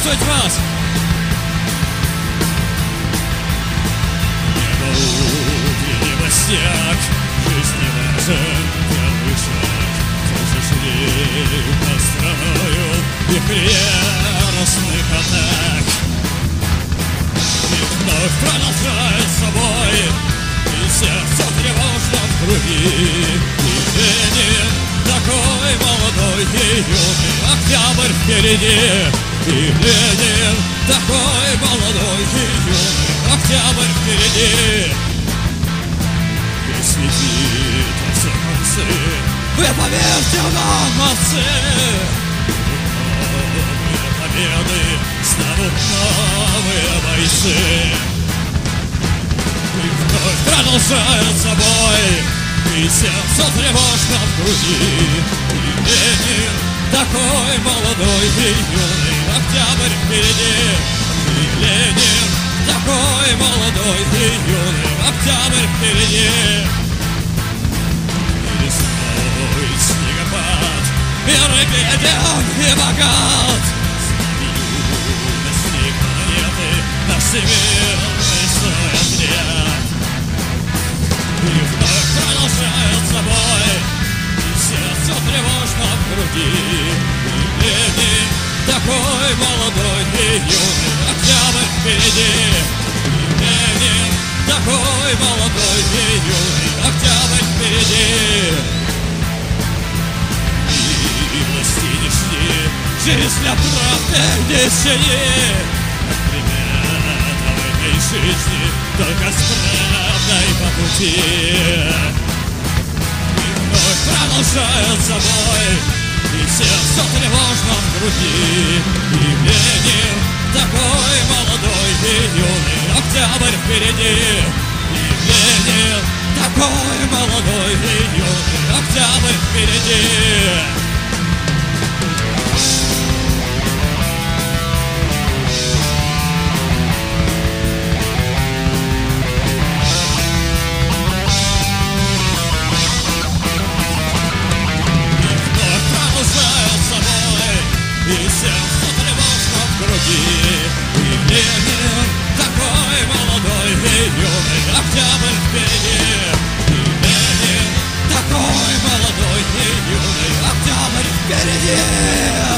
приветствовать вас! Небо утреннего снег, жизни важен первый шаг. Сожалею, настрою их яростных атак. И вновь продолжает собой, и сердце тревожно в груди. И Ленин такой молодой и юный, октябрь впереди. И Ленин такой молодой и юный, октябрь впереди. И светит во все концы, вы поверьте нам, молодцы. Новые победы станут новые бойцы. И вновь продолжает собой, и сердце тревожно в груди. И Ленин такой молодой и юный, октябрь впереди. И Ленин такой молодой и юный, октябрь впереди. И весной снегопад, мирный беден и богат. Юности планеты наш всемирный свой отряд. И вновь продолжает собой, и сердце тревожно в груди. И Ленин такой молодой и юный, октябрь впереди. И Ленин такой молодой и юный, октябрь впереди. Милости не жди, жизнь для правды не тяни. Ребята, в этой жизни только с правдой по пути. И вновь продолжает собой, и сердце тревожно в груди. И Ленин такой молодой и юный, октябрь впереди. И Ленин такой молодой и юный, октябрь впереди. И сердце тревожно в груди. И Ленин такой молодой и юный, октябрь впереди. И Ленин такой молодой и юный, октябрь впереди.